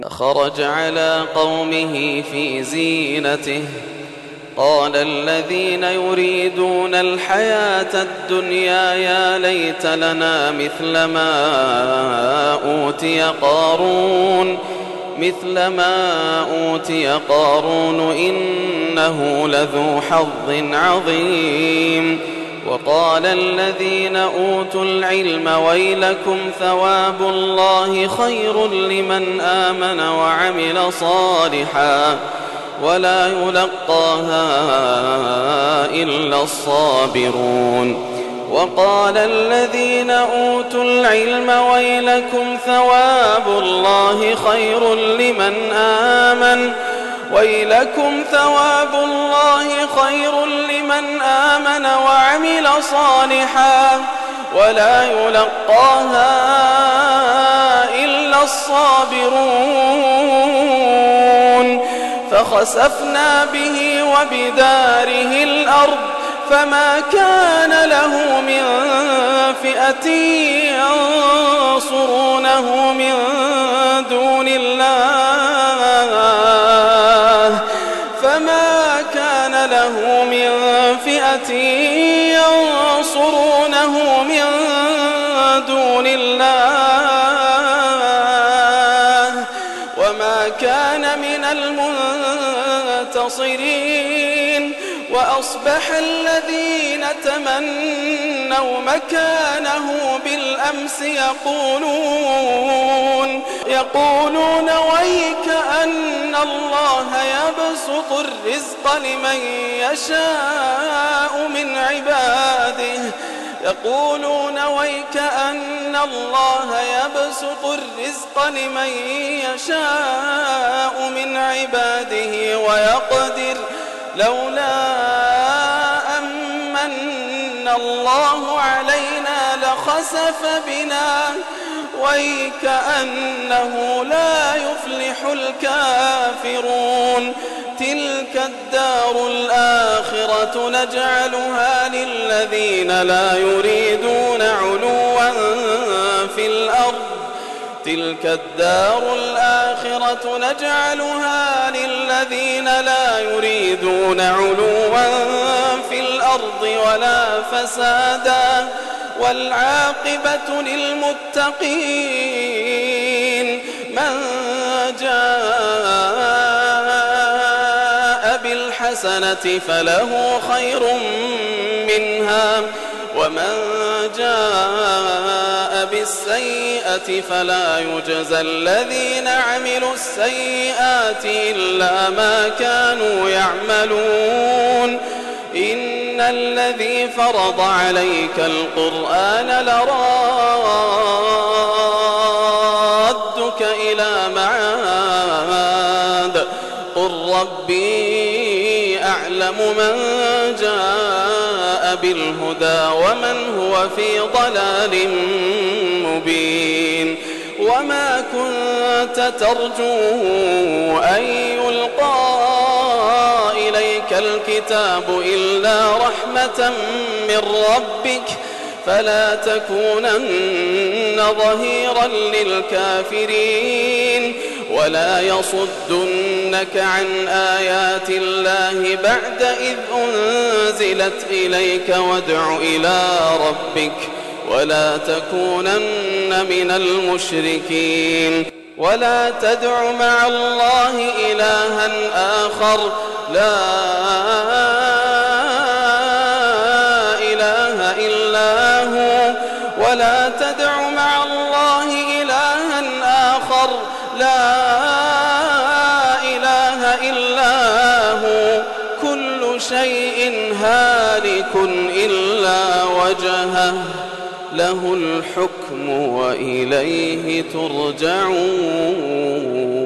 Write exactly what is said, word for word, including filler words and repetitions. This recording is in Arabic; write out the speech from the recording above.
خرج على قومه في زينته قال الذين يريدون الحياة الدنيا يا ليت لنا مثل ما أوتي قارون مثل ما أوتي قارون إنه لذو حظ عظيم. وقال الذين أوتوا العلم ويلكم ثواب الله خير لمن آمن وعمل صالحا ولا يلقاها إلا الصابرون. وقال الذين أوتوا العلم ويلكم ثواب الله خير لمن آمن ويلكم ثواب الله خير لمن آمن وعمل صالحا ولا يلقاها إلا الصابرون. فخسفنا به وبداره الأرض فما كان له من فئة ينصرونه من دون الله فما كان له من فئة ينصرونه من دون الله وما كان من المنتصرين. وأصبح الذين تمنوا مكانه بالأمس يقولون يقولون ويك أن الله يبسط الرزق لمن يشاء من عباده يقولون ويك أن الله يبسط الرزق لمن يشاء من عباده ويقدر لولا أمن الله علينا لخسف بنا ويكأنه لا يفلح الكافرون. تلك الدار الآخرة نجعلها للذين لا يريدون علوا في الأرض تلك الدار الآخرة نجعلها للذين لا يريدون علوا في الأرض ولا فسادا والعاقبة للمتقين. من جاء بالحسنة فله خير منها ومن جاء بالسيئة فلا يجزى الذين عملوا السيئات إلا ما كانوا يعملون. إن الذي فرض عليك القرآن لرادك إلى معاد قل ربي أعلم من جاء بالهدى ومن هو في ضلال مبين. وما كنت ترجو أن يلقى إليك الكتاب إلا رحمة من ربك فلا تكونن ظهيرا للكافرين ولا يصدنك عن آيات الله بعد إذ أنزلت إليك وادع إلى ربك ولا تكونن من المشركين. ولا تدع مع الله إلها آخر لا إله إلا هو ولا تدع مع الله إلها آخر لا إله إلا هو كل شيء هالك إلا وجهه له الحكم وإليه ترجعون.